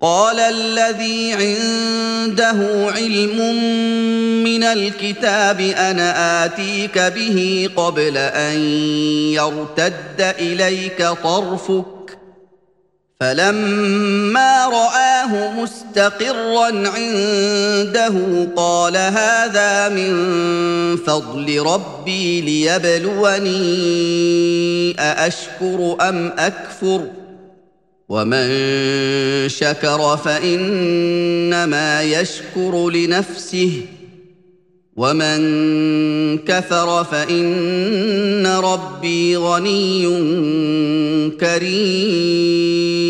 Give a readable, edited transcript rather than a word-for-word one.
قال الذي عنده علم من الكتاب أنا آتيك به قبل أن يرتد إليك طرفك فلما رآه مستقرا عنده قال هذا من فضل ربي ليبلوني أأشكر أم أكفر ومن شكر فإنما يشكر لنفسه ومن كفر فإن ربي غني كريم